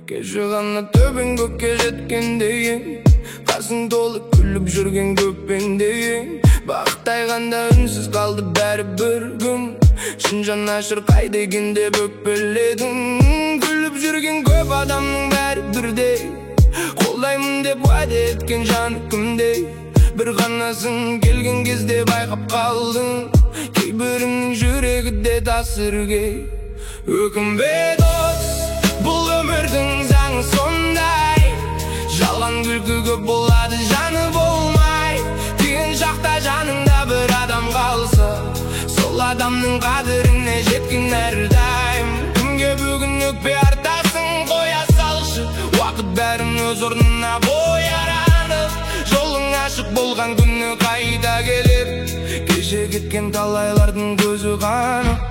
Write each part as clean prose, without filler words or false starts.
Кеше ғана төбең көкке жеткендейін, қасың толып күліп жүрген көппендейін. Бақтайғанда үнсіз қалды бәрі бір күн, шын жанашыр қай дегенде өкпеледің. Күліп жүрген көп адамның бәрі бірдей, қолдаймын деп уәде еткен жаны кімдей. Бір ғанасың келген кезде байқап қалдың, кейбірінің жүрегі де тасыргей. Өкінбе дос, бұл өмірдің заңы сондай, жалған күлкі болады жаны болмай. Тиын шақта жаныңда бір адам қалса, сол адамның қадіріне жеткен әрдайым. Кімге бүгін өкпе артасың, қоя салшы, уақыт бәрін өз орнына қояр анық. Жолың ашық болған күні қайда келер, кеше кеткен талайлардың көзі қанық.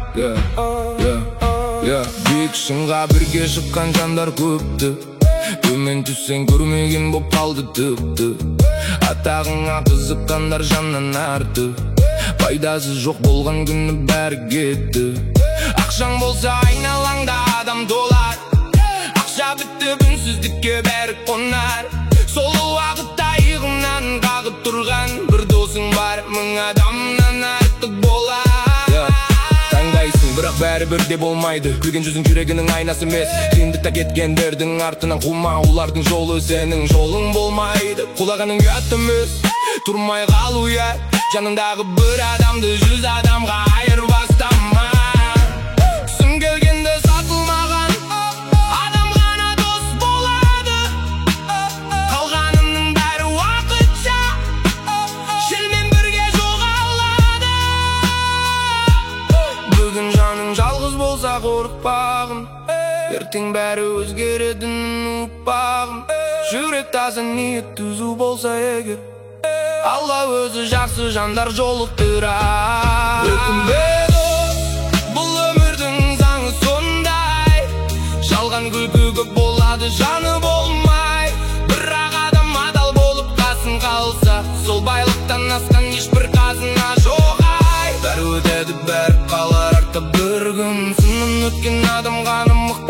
Биік шыңға бірге шыққан жандар көпті, төмен түссең көрмеген боп қалды тіпті. Атағыңа қызыққандар жаннан арты, пайдасы жоқ болған күні бәрі кетті. Ақшаң болса айналаңда адам толар, ақша бітті үнсіздікке бәрі қонар. Сол уақытта иығыңнан қағып тұрған бір досың бар, мың адамнан артық болар. Таңдайсың, бірақ бәрі бірде болмайды, күлген жүзің жүрегінің айнасы емес. Қиындықта кеткендердің артынан қума, олардың жолы сенің жолың болмайды. Құлағаның ұят емес, тұрмай қалу ұят, жаныңдағы бір адамды 100 адамға айырбастама. Түсім келгенде сатылмаған адам ғана дос болады, қалғанының бәрі уақытша, желмен бірге жоғалады. Бүгін жаның жалғыз болса қорықпағын, ертең бәрі өзгеретінін ұмытпағын. Жүрек таза, ниет түзу болса егер, Алла өзі жақсы жандар жолықтырар. Өкінбе дос, бұл өмірдің заңы сондай, жалған күлкі көп болады жаны болмай. Бірақ адам адал болып қасын қалса, сол байлықтан асқан ешбір қазына жоқ. Бәрі өтеді, бәрі қалар артта бір күн, сыннан өткен адам ғана мықты.